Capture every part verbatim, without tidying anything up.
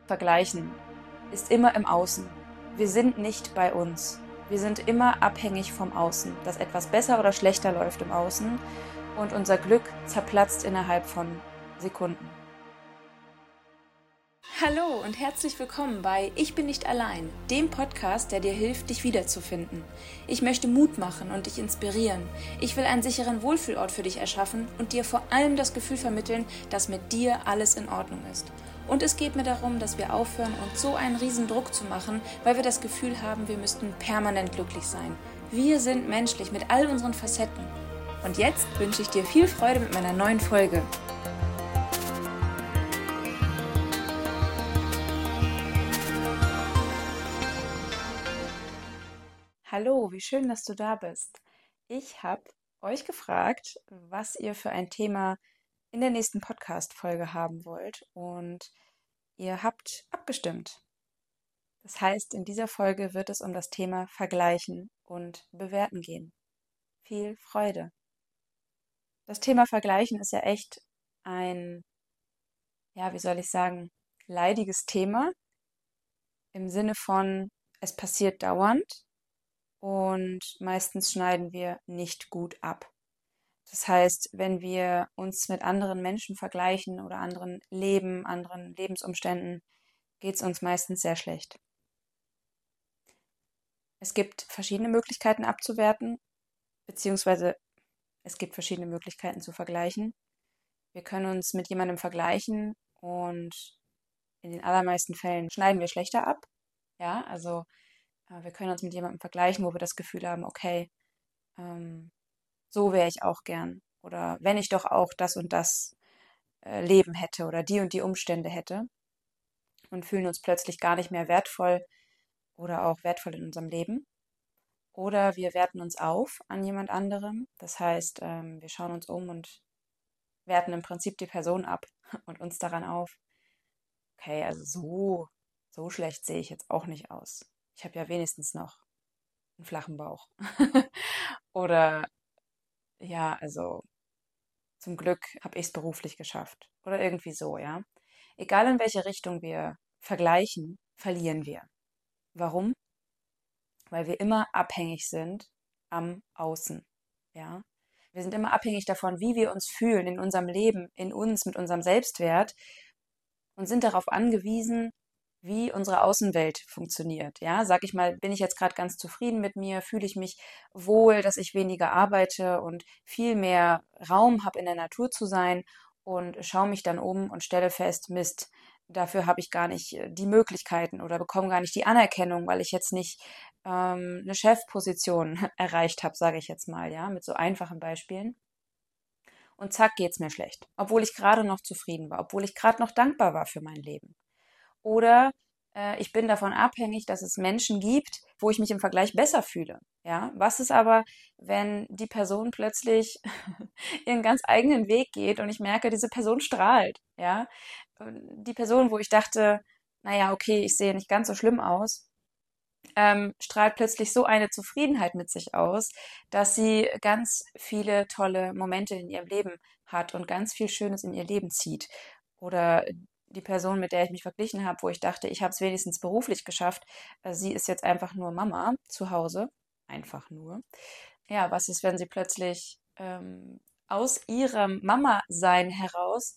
Vergleichen ist immer im Außen. Wir sind nicht bei uns. Wir sind immer abhängig vom Außen, dass etwas besser oder schlechter läuft im Außen und unser Glück zerplatzt innerhalb von Sekunden. Hallo und herzlich willkommen bei Ich bin nicht allein, dem Podcast, der dir hilft, dich wiederzufinden. Ich möchte Mut machen und dich inspirieren. Ich will einen sicheren Wohlfühlort für dich erschaffen und dir vor allem das Gefühl vermitteln, dass mit dir alles in Ordnung ist. Und es geht mir darum, dass wir aufhören, uns so einen riesen Druck zu machen, weil wir das Gefühl haben, wir müssten permanent glücklich sein. Wir sind menschlich mit all unseren Facetten. Und jetzt wünsche ich dir viel Freude mit meiner neuen Folge. Hallo, wie schön, dass du da bist. Ich habe euch gefragt, was ihr für ein Thema in der nächsten Podcast-Folge haben wollt und ihr habt abgestimmt. Das heißt, in dieser Folge wird es um das Thema Vergleichen und Bewerten gehen. Viel Freude. Das Thema Vergleichen ist ja echt ein, ja, wie soll ich sagen, leidiges Thema im Sinne von, es passiert dauernd und meistens schneiden wir nicht gut ab. Das heißt, wenn wir uns mit anderen Menschen vergleichen oder anderen Leben, anderen Lebensumständen, geht es uns meistens sehr schlecht. Es gibt verschiedene Möglichkeiten abzuwerten, beziehungsweise es gibt verschiedene Möglichkeiten zu vergleichen. Wir können uns mit jemandem vergleichen und in den allermeisten Fällen schneiden wir schlechter ab. Ja, also äh, wir können uns mit jemandem vergleichen, wo wir das Gefühl haben, okay, ähm, so wäre ich auch gern. Oder wenn ich doch auch das und das äh, Leben hätte oder die und die Umstände hätte und fühlen uns plötzlich gar nicht mehr wertvoll oder auch wertvoll in unserem Leben. Oder wir werten uns auf an jemand anderem. Das heißt, ähm, wir schauen uns um und werten im Prinzip die Person ab und uns daran auf. Okay, also so, so schlecht sehe ich jetzt auch nicht aus. Ich habe ja wenigstens noch einen flachen Bauch. Oder ja, also zum Glück habe ich es beruflich geschafft. Oder irgendwie so, ja. Egal in welche Richtung wir vergleichen, verlieren wir. Warum? Weil wir immer abhängig sind am Außen, ja. Wir sind immer abhängig davon, wie wir uns fühlen in unserem Leben, in uns, mit unserem Selbstwert und sind darauf angewiesen, wie unsere Außenwelt funktioniert. Ja, sag ich mal, bin ich jetzt gerade ganz zufrieden mit mir, fühle ich mich wohl, dass ich weniger arbeite und viel mehr Raum habe, in der Natur zu sein und schaue mich dann um und stelle fest, Mist, dafür habe ich gar nicht äh, die Möglichkeiten oder bekomme gar nicht die Anerkennung, weil ich jetzt nicht ähm, eine Chefposition erreicht habe, sage ich jetzt mal, ja, mit so einfachen Beispielen. Und zack, geht's mir schlecht, obwohl ich gerade noch zufrieden war, obwohl ich gerade noch dankbar war für mein Leben. Oder äh, ich bin davon abhängig, dass es Menschen gibt, wo ich mich im Vergleich besser fühle. Ja, was ist aber, wenn die Person plötzlich ihren ganz eigenen Weg geht und ich merke, diese Person strahlt. Ja, die Person, wo ich dachte, naja, okay, ich sehe nicht ganz so schlimm aus, ähm, strahlt plötzlich so eine Zufriedenheit mit sich aus, dass sie ganz viele tolle Momente in ihrem Leben hat und ganz viel Schönes in ihr Leben zieht. Oder die Person, mit der ich mich verglichen habe, wo ich dachte, ich habe es wenigstens beruflich geschafft, äh, sie ist jetzt einfach nur Mama zu Hause. Einfach nur. Ja, was ist, wenn sie plötzlich ähm, aus ihrem Mama-Sein heraus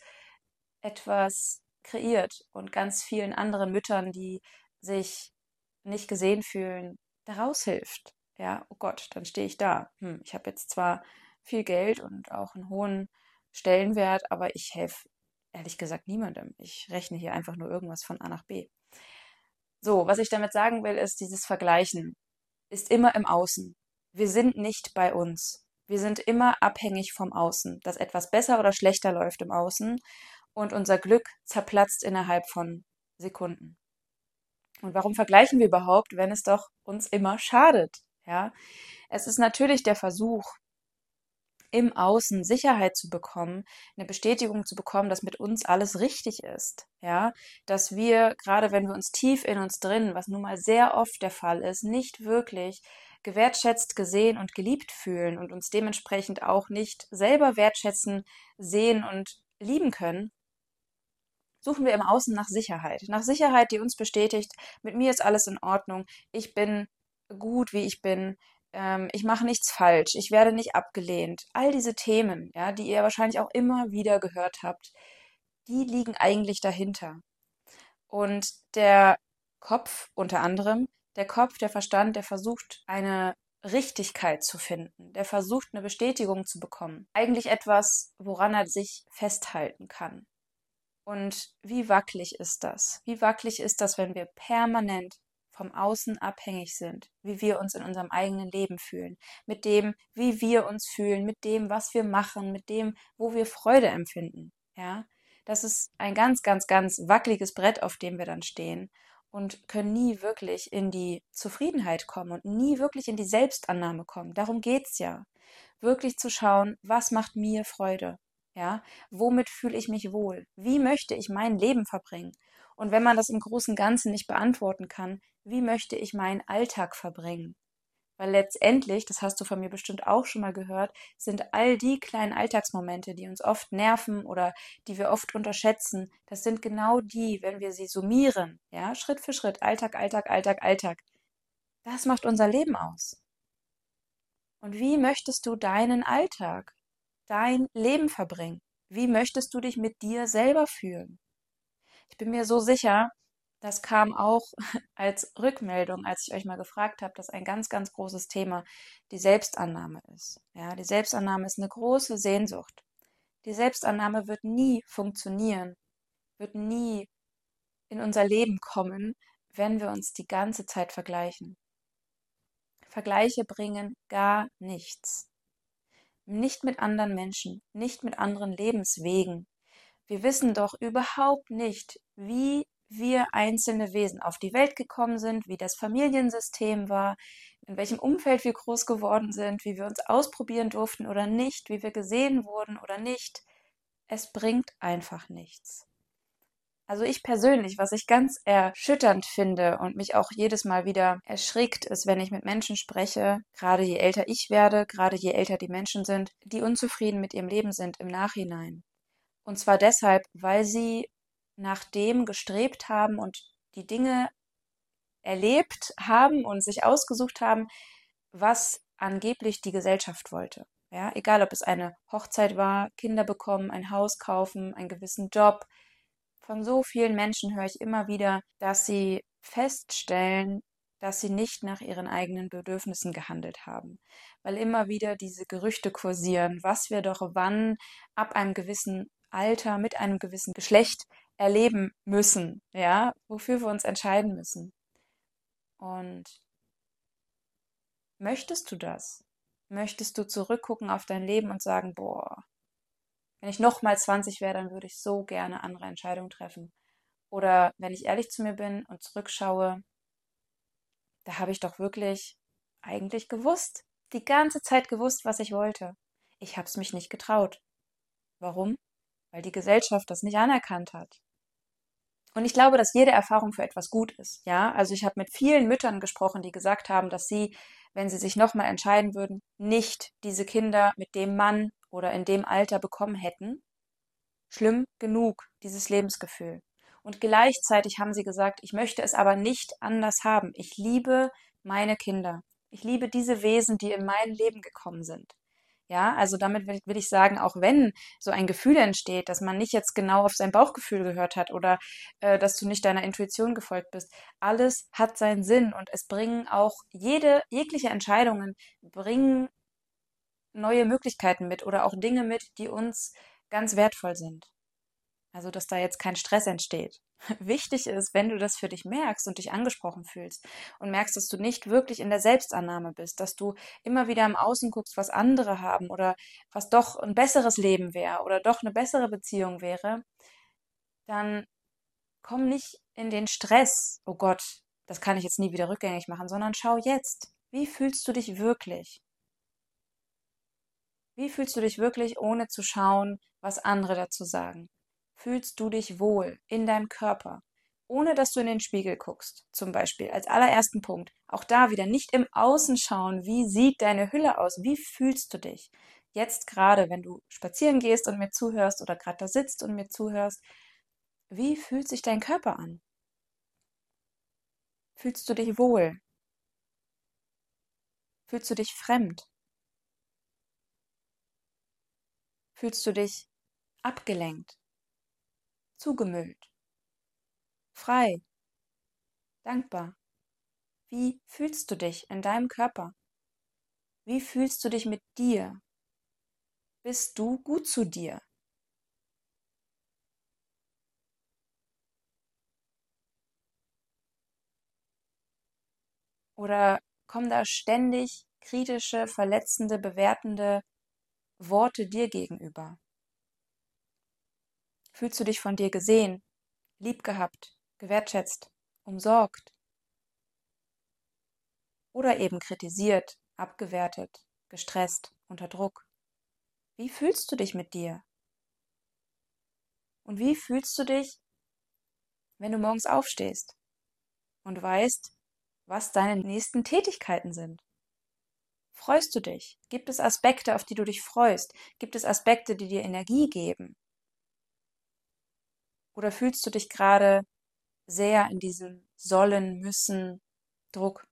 etwas kreiert und ganz vielen anderen Müttern, die sich nicht gesehen fühlen, daraus hilft. Ja, oh Gott, dann stehe ich da. Hm, ich habe jetzt zwar viel Geld und auch einen hohen Stellenwert, aber ich helfe ehrlich gesagt niemandem. Ich rechne hier einfach nur irgendwas von A nach B. So, was ich damit sagen will, ist, dieses Vergleichen ist immer im Außen. Wir sind nicht bei uns. Wir sind immer abhängig vom Außen, dass etwas besser oder schlechter läuft im Außen und unser Glück zerplatzt innerhalb von Sekunden. Und warum vergleichen wir überhaupt, wenn es doch uns immer schadet? Ja, es ist natürlich der Versuch, im Außen Sicherheit zu bekommen, eine Bestätigung zu bekommen, dass mit uns alles richtig ist. Ja, dass wir, gerade wenn wir uns tief in uns drin, was nun mal sehr oft der Fall ist, nicht wirklich gewertschätzt, gesehen und geliebt fühlen und uns dementsprechend auch nicht selber wertschätzen, sehen und lieben können, suchen wir im Außen nach Sicherheit. Nach Sicherheit, die uns bestätigt, mit mir ist alles in Ordnung, ich bin gut, wie ich bin, ähm, ich mache nichts falsch, ich werde nicht abgelehnt. All diese Themen, ja, die ihr wahrscheinlich auch immer wieder gehört habt, die liegen eigentlich dahinter. Und der Kopf unter anderem, der Kopf, der Verstand, der versucht, eine Richtigkeit zu finden, der versucht, eine Bestätigung zu bekommen. Eigentlich etwas, woran er sich festhalten kann. Und wie wackelig ist das? Wie wackelig ist das, wenn wir permanent vom Außen abhängig sind, wie wir uns in unserem eigenen Leben fühlen, mit dem, wie wir uns fühlen, mit dem, was wir machen, mit dem, wo wir Freude empfinden. Ja, das ist ein ganz, ganz, ganz wackeliges Brett, auf dem wir dann stehen und können nie wirklich in die Zufriedenheit kommen und nie wirklich in die Selbstannahme kommen. Darum geht's ja. Wirklich zu schauen, was macht mir Freude? Ja, womit fühle ich mich wohl? Wie möchte ich mein Leben verbringen? Und wenn man das im Großen und Ganzen nicht beantworten kann, wie möchte ich meinen Alltag verbringen? Weil letztendlich, das hast du von mir bestimmt auch schon mal gehört, sind all die kleinen Alltagsmomente, die uns oft nerven oder die wir oft unterschätzen, das sind genau die, wenn wir sie summieren, ja, Schritt für Schritt, Alltag, Alltag, Alltag, Alltag. Das macht unser Leben aus. Und wie möchtest du deinen Alltag, dein Leben verbringen? Wie möchtest du dich mit dir selber fühlen? Ich bin mir so sicher, das kam auch als Rückmeldung, als ich euch mal gefragt habe, dass ein ganz, ganz großes Thema die Selbstannahme ist. Ja, die Selbstannahme ist eine große Sehnsucht. Die Selbstannahme wird nie funktionieren, wird nie in unser Leben kommen, wenn wir uns die ganze Zeit vergleichen. Vergleiche bringen gar nichts. Nicht mit anderen Menschen, nicht mit anderen Lebenswegen. Wir wissen doch überhaupt nicht, wie wir einzelne Wesen auf die Welt gekommen sind, wie das Familiensystem war, in welchem Umfeld wir groß geworden sind, wie wir uns ausprobieren durften oder nicht, wie wir gesehen wurden oder nicht. Es bringt einfach nichts. Also ich persönlich, was ich ganz erschütternd finde und mich auch jedes Mal wieder erschrickt, ist, wenn ich mit Menschen spreche, gerade je älter ich werde, gerade je älter die Menschen sind, die unzufrieden mit ihrem Leben sind im Nachhinein. Und zwar deshalb, weil sie nach dem gestrebt haben und die Dinge erlebt haben und sich ausgesucht haben, was angeblich die Gesellschaft wollte. Ja, egal ob es eine Hochzeit war, Kinder bekommen, ein Haus kaufen, einen gewissen Job. Von so vielen Menschen höre ich immer wieder, dass sie feststellen, dass sie nicht nach ihren eigenen Bedürfnissen gehandelt haben, weil immer wieder diese Gerüchte kursieren, was wir doch wann ab einem gewissen Alter mit einem gewissen Geschlecht erleben müssen, ja, wofür wir uns entscheiden müssen. Und möchtest du das? Möchtest du zurückgucken auf dein Leben und sagen, boah, wenn ich nochmal zwanzig wäre, dann würde ich so gerne andere Entscheidungen treffen. Oder wenn ich ehrlich zu mir bin und zurückschaue, da habe ich doch wirklich eigentlich gewusst, die ganze Zeit gewusst, was ich wollte. Ich habe es mich nicht getraut. Warum? Weil die Gesellschaft das nicht anerkannt hat. Und ich glaube, dass jede Erfahrung für etwas gut ist. Ja, also ich habe mit vielen Müttern gesprochen, die gesagt haben, dass sie, wenn sie sich nochmal entscheiden würden, nicht diese Kinder mit dem Mann oder in dem Alter bekommen hätten. Schlimm genug, dieses Lebensgefühl. Und gleichzeitig haben sie gesagt, ich möchte es aber nicht anders haben. Ich liebe meine Kinder. Ich liebe diese Wesen, die in mein Leben gekommen sind. Ja, also damit will, will ich sagen, auch wenn so ein Gefühl entsteht, dass man nicht jetzt genau auf sein Bauchgefühl gehört hat oder äh, dass du nicht deiner Intuition gefolgt bist, alles hat seinen Sinn und es bringen auch jede, jegliche Entscheidungen bringen neue Möglichkeiten mit oder auch Dinge mit, die uns ganz wertvoll sind. Also, dass da jetzt kein Stress entsteht. Wichtig ist, wenn du das für dich merkst und dich angesprochen fühlst und merkst, dass du nicht wirklich in der Selbstannahme bist, dass du immer wieder im Außen guckst, was andere haben oder was doch ein besseres Leben wäre oder doch eine bessere Beziehung wäre, dann komm nicht in den Stress. Oh Gott, das kann ich jetzt nie wieder rückgängig machen, sondern schau jetzt. Wie fühlst du dich wirklich? Wie fühlst du dich wirklich, ohne zu schauen, was andere dazu sagen? Fühlst du dich wohl in deinem Körper, ohne dass du in den Spiegel guckst, zum Beispiel als allerersten Punkt. Auch da wieder nicht im Außen schauen, wie sieht deine Hülle aus, wie fühlst du dich? Jetzt gerade, wenn du spazieren gehst und mir zuhörst oder gerade da sitzt und mir zuhörst, Wie fühlt sich dein Körper an? Fühlst du dich wohl? Fühlst du dich fremd? Fühlst du dich abgelenkt, zugemüllt, frei, dankbar? Wie fühlst du dich in deinem Körper? Wie fühlst du dich mit dir? Bist du gut zu dir? Oder kommen da ständig kritische, verletzende, bewertende Worte dir gegenüber? Fühlst du dich von dir gesehen, lieb gehabt, gewertschätzt, umsorgt? Oder eben kritisiert, abgewertet, gestresst, unter Druck? Wie fühlst du dich mit dir? Und wie fühlst du dich, wenn du morgens aufstehst und weißt, was deine nächsten Tätigkeiten sind? Freust du dich? Gibt es Aspekte, auf die du dich freust? Gibt es Aspekte, die dir Energie geben? Oder fühlst du dich gerade sehr in diesem Sollen, Müssen, Druck?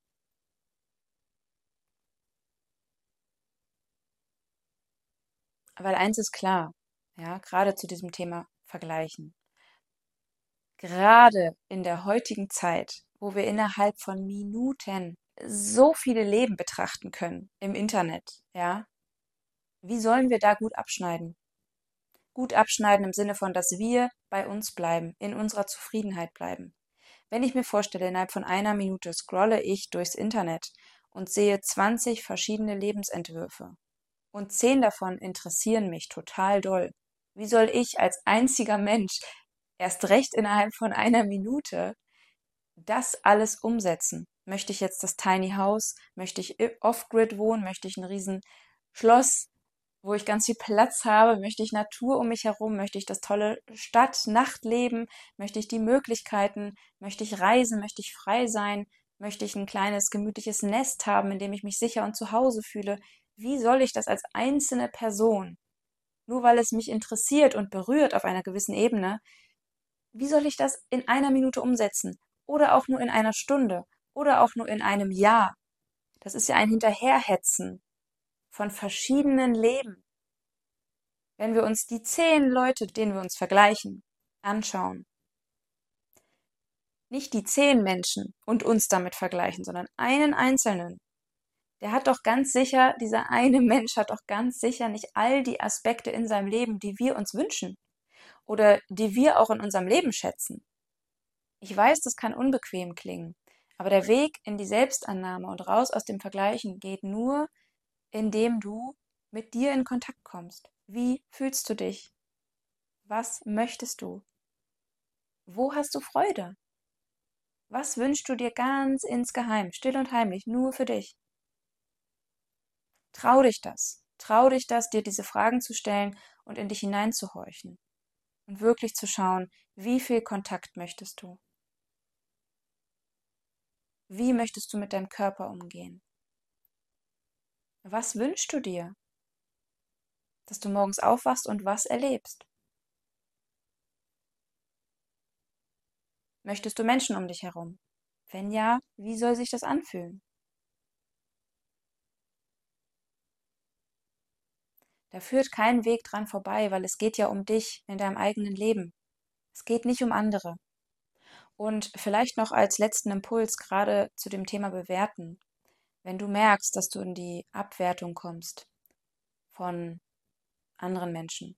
Weil eins ist klar, ja, gerade zu diesem Thema Vergleichen. Gerade in der heutigen Zeit, wo wir innerhalb von Minuten so viele Leben betrachten können im Internet, ja, wie sollen wir da gut abschneiden? Gut abschneiden im Sinne von, dass wir bei uns bleiben, in unserer Zufriedenheit bleiben. Wenn ich mir vorstelle, innerhalb von einer Minute scrolle ich durchs Internet und sehe zwanzig verschiedene Lebensentwürfe und zehn davon interessieren mich total doll. Wie soll ich als einziger Mensch erst recht innerhalb von einer Minute das alles umsetzen? Möchte ich jetzt das Tiny House? Möchte ich off-grid wohnen? Möchte ich ein riesen Schloss, wo ich ganz viel Platz habe? Möchte ich Natur um mich herum? Möchte ich das tolle Stadt-Nachtleben? Möchte ich die Möglichkeiten? Möchte ich reisen? Möchte ich frei sein? Möchte ich ein kleines, gemütliches Nest haben, in dem ich mich sicher und zu Hause fühle? Wie soll ich das als einzelne Person, nur weil es mich interessiert und berührt auf einer gewissen Ebene, wie soll ich das in einer Minute umsetzen? Oder auch nur in einer Stunde? Oder auch nur in einem Jahr? Das ist ja ein Hinterherhetzen von verschiedenen Leben. Wenn wir uns die zehn Leute, denen wir uns vergleichen, anschauen, nicht die zehn Menschen und uns damit vergleichen, sondern einen Einzelnen, der hat doch ganz sicher, dieser eine Mensch hat doch ganz sicher nicht all die Aspekte in seinem Leben, die wir uns wünschen oder die wir auch in unserem Leben schätzen. Ich weiß, das kann unbequem klingen, aber der Weg in die Selbstannahme und raus aus dem Vergleichen geht nur, indem du mit dir in Kontakt kommst. Wie fühlst du dich? Was möchtest du? Wo hast du Freude? Was wünschst du dir ganz insgeheim, still und heimlich, nur für dich? Trau dich das. Trau dich das, dir diese Fragen zu stellen und in dich hineinzuhorchen und wirklich zu schauen, wie viel Kontakt möchtest du? Wie möchtest du mit deinem Körper umgehen? Was wünschst du dir, dass du morgens aufwachst und was erlebst? Möchtest du Menschen um dich herum? Wenn ja, wie soll sich das anfühlen? Da führt kein Weg dran vorbei, weil es geht ja um dich in deinem eigenen Leben. Es geht nicht um andere. Und vielleicht noch als letzten Impuls gerade zu dem Thema Bewerten. Wenn du merkst, dass du in die Abwertung kommst von anderen Menschen.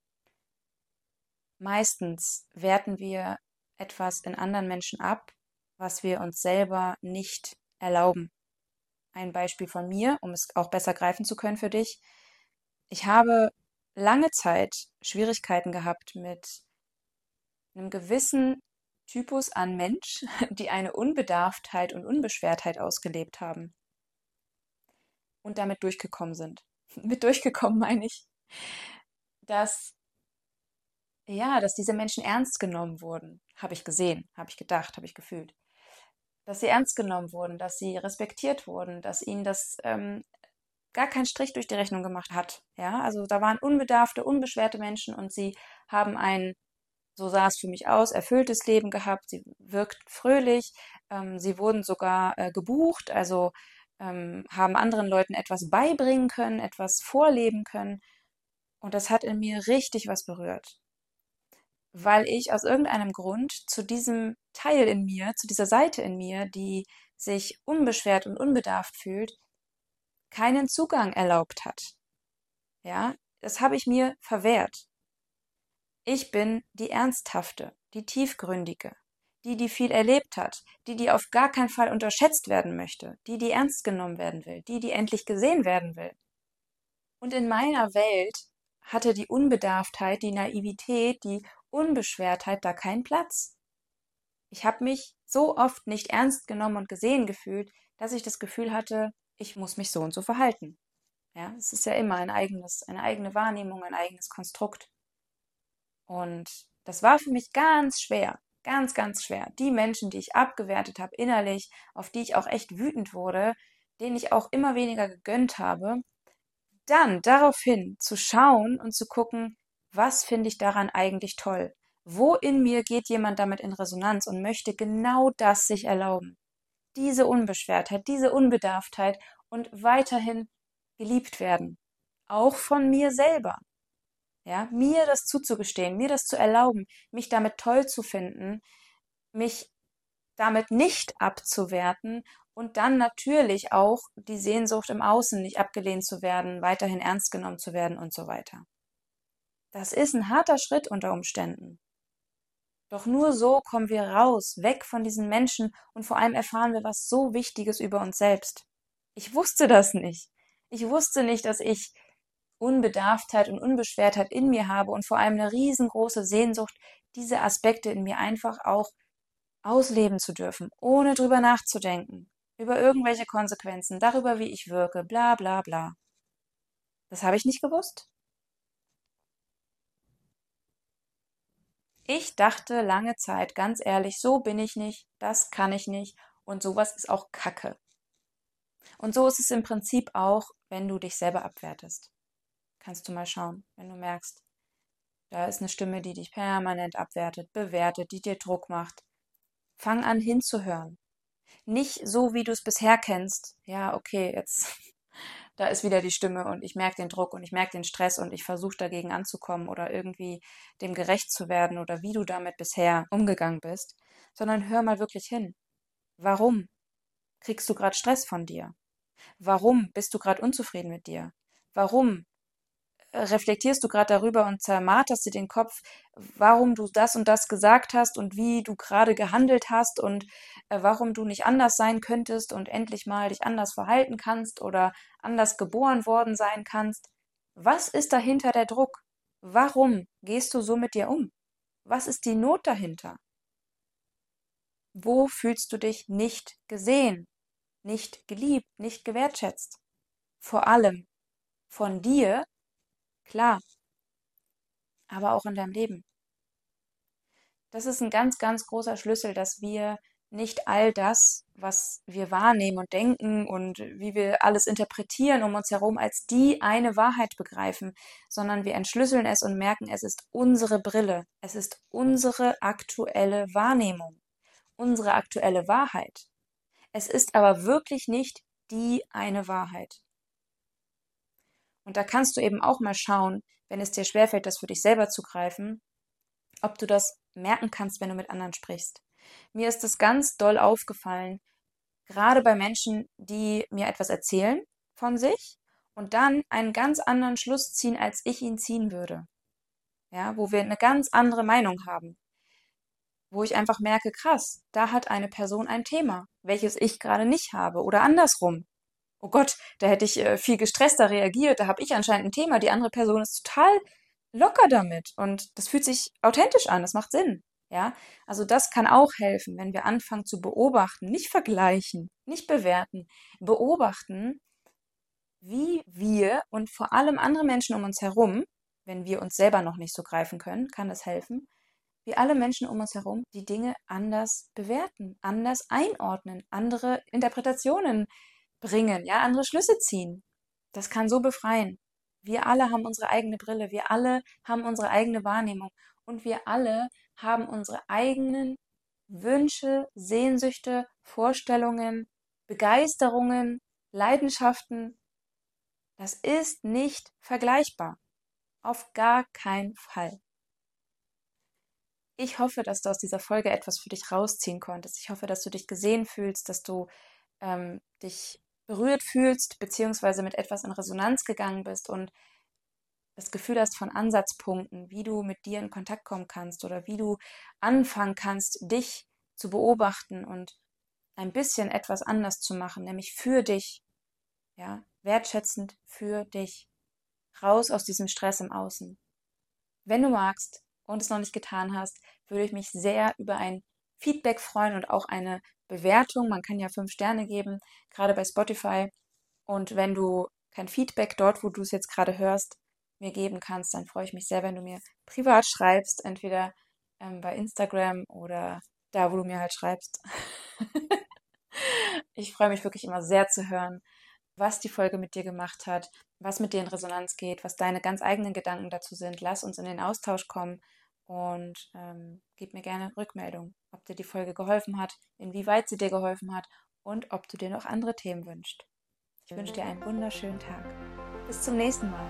Meistens werten wir etwas in anderen Menschen ab, was wir uns selber nicht erlauben. Ein Beispiel von mir, um es auch besser greifen zu können für dich. Ich habe lange Zeit Schwierigkeiten gehabt mit einem gewissen Typus an Mensch, die eine Unbedarftheit und Unbeschwertheit ausgelebt haben und damit durchgekommen sind. Mit durchgekommen meine ich, dass ja, dass diese Menschen ernst genommen wurden, habe ich gesehen, habe ich gedacht, habe ich gefühlt, dass sie ernst genommen wurden, dass sie respektiert wurden, dass ihnen das ähm, gar keinen Strich durch die Rechnung gemacht hat. Ja, also da waren unbedarfte, unbeschwerte Menschen und sie haben ein So sah es für mich aus, erfülltes Leben gehabt, sie wirkten fröhlich, ähm, sie wurden sogar äh, gebucht, also ähm, haben anderen Leuten etwas beibringen können, etwas vorleben können. Und das hat in mir richtig was berührt, weil ich aus irgendeinem Grund zu diesem Teil in mir, zu dieser Seite in mir, die sich unbeschwert und unbedarft fühlt, keinen Zugang erlaubt hat. Ja, das habe ich mir verwehrt. Ich bin die Ernsthafte, die Tiefgründige, die, die viel erlebt hat, die, die auf gar keinen Fall unterschätzt werden möchte, die, die ernst genommen werden will, die, die endlich gesehen werden will. Und in meiner Welt hatte die Unbedarftheit, die Naivität, die Unbeschwertheit da keinen Platz. Ich habe mich so oft nicht ernst genommen und gesehen gefühlt, dass ich das Gefühl hatte, ich muss mich so und so verhalten. Ja, es ist ja immer ein eigenes, eine eigene Wahrnehmung, ein eigenes Konstrukt. Und das war für mich ganz schwer, ganz, ganz schwer. Die Menschen, die ich abgewertet habe innerlich, auf die ich auch echt wütend wurde, denen ich auch immer weniger gegönnt habe, dann daraufhin zu schauen und zu gucken, was finde ich daran eigentlich toll? Wo in mir geht jemand damit in Resonanz und möchte genau das sich erlauben? Diese Unbeschwertheit, diese Unbedarftheit und weiterhin geliebt werden. Auch von mir selber. Ja, mir das zuzugestehen, mir das zu erlauben, mich damit toll zu finden, mich damit nicht abzuwerten und dann natürlich auch die Sehnsucht im Außen, nicht abgelehnt zu werden, weiterhin ernst genommen zu werden und so weiter. Das ist ein harter Schritt unter Umständen. Doch nur so kommen wir raus, weg von diesen Menschen und vor allem erfahren wir was so Wichtiges über uns selbst. Ich wusste das nicht. Ich wusste nicht, dass ich Unbedarftheit und Unbeschwertheit in mir habe und vor allem eine riesengroße Sehnsucht, diese Aspekte in mir einfach auch ausleben zu dürfen, ohne drüber nachzudenken, über irgendwelche Konsequenzen, darüber, wie ich wirke, bla bla bla. Das habe ich nicht gewusst. Ich dachte lange Zeit, ganz ehrlich, so bin ich nicht, das kann ich nicht und sowas ist auch Kacke. Und so ist es im Prinzip auch, wenn du dich selber abwertest. Kannst du mal schauen, wenn du merkst, da ist eine Stimme, die dich permanent abwertet, bewertet, die dir Druck macht. Fang an hinzuhören. Nicht so, wie du es bisher kennst. Ja, okay, jetzt da ist wieder die Stimme und ich merke den Druck und ich merke den Stress und ich versuche dagegen anzukommen oder irgendwie dem gerecht zu werden oder wie du damit bisher umgegangen bist, sondern hör mal wirklich hin. Warum kriegst du gerade Stress von dir? Warum bist du gerade unzufrieden mit dir? Warum reflektierst du gerade darüber und zermarterst dir den Kopf, warum du das und das gesagt hast und wie du gerade gehandelt hast und äh, warum du nicht anders sein könntest und endlich mal dich anders verhalten kannst oder anders geboren worden sein kannst. Was ist dahinter der Druck? Warum gehst du so mit dir um? Was ist die Not dahinter? Wo fühlst du dich nicht gesehen, nicht geliebt, nicht gewertschätzt? Vor allem von dir, klar, aber auch in deinem Leben. Das ist ein ganz, ganz großer Schlüssel, dass wir nicht all das, was wir wahrnehmen und denken und wie wir alles interpretieren um uns herum, als die eine Wahrheit begreifen, sondern wir entschlüsseln es und merken, es ist unsere Brille, es ist unsere aktuelle Wahrnehmung, unsere aktuelle Wahrheit. Es ist aber wirklich nicht die eine Wahrheit. Und da kannst du eben auch mal schauen, wenn es dir schwerfällt, das für dich selber zu greifen, ob du das merken kannst, wenn du mit anderen sprichst. Mir ist es ganz doll aufgefallen, gerade bei Menschen, die mir etwas erzählen von sich und dann einen ganz anderen Schluss ziehen, als ich ihn ziehen würde. Ja, wo wir eine ganz andere Meinung haben. Wo ich einfach merke, krass, da hat eine Person ein Thema, welches ich gerade nicht habe oder andersrum. Oh Gott, da hätte ich äh, viel gestresster reagiert, da habe ich anscheinend ein Thema, die andere Person ist total locker damit und das fühlt sich authentisch an, das macht Sinn. Ja, also das kann auch helfen, wenn wir anfangen zu beobachten, nicht vergleichen, nicht bewerten, beobachten, wie wir und vor allem andere Menschen um uns herum, wenn wir uns selber noch nicht so greifen können, kann das helfen, wie alle Menschen um uns herum die Dinge anders bewerten, anders einordnen, andere Interpretationen bringen, ja, andere Schlüsse ziehen. Das kann so befreien. Wir alle haben unsere eigene Brille, wir alle haben unsere eigene Wahrnehmung Und wir alle haben unsere eigenen Wünsche, Sehnsüchte, Vorstellungen, Begeisterungen, Leidenschaften. Das ist nicht vergleichbar. Auf gar keinen Fall. Ich hoffe, dass du aus dieser Folge etwas für dich rausziehen konntest. Ich hoffe, dass du dich gesehen fühlst, dass du ähm, dich berührt fühlst, beziehungsweise mit etwas in Resonanz gegangen bist und das Gefühl hast von Ansatzpunkten, wie du mit dir in Kontakt kommen kannst oder wie du anfangen kannst, dich zu beobachten und ein bisschen etwas anders zu machen, nämlich für dich, ja, wertschätzend für dich, raus aus diesem Stress im Außen. Wenn du magst und es noch nicht getan hast, würde ich mich sehr über ein Feedback freuen und auch eine Bewertung. Man kann ja fünf Sterne geben, gerade bei Spotify. Und wenn du kein Feedback dort, wo du es jetzt gerade hörst, mir geben kannst, dann freue ich mich sehr, wenn du mir privat schreibst, entweder ähm, bei Instagram oder da, wo du mir halt schreibst. Ich freue mich wirklich immer sehr zu hören, was die Folge mit dir gemacht hat, was mit dir in Resonanz geht, was deine ganz eigenen Gedanken dazu sind. Lass uns in den Austausch kommen und ähm, gib mir gerne Rückmeldung, ob dir die Folge geholfen hat, inwieweit sie dir geholfen hat und ob du dir noch andere Themen wünschst. Ich wünsche dir einen wunderschönen Tag. Bis zum nächsten Mal.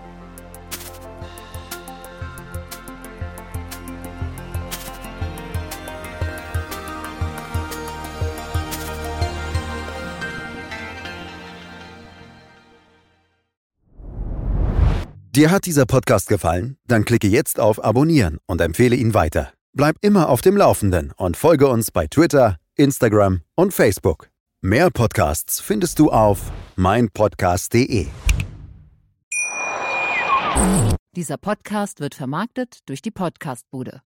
Dir hat dieser Podcast gefallen? Dann klicke jetzt auf Abonnieren und empfehle ihn weiter. Bleib immer auf dem Laufenden und folge uns bei Twitter, Instagram und Facebook. Mehr Podcasts findest du auf meinpodcast punkt de. Dieser Podcast wird vermarktet durch die Podcastbude.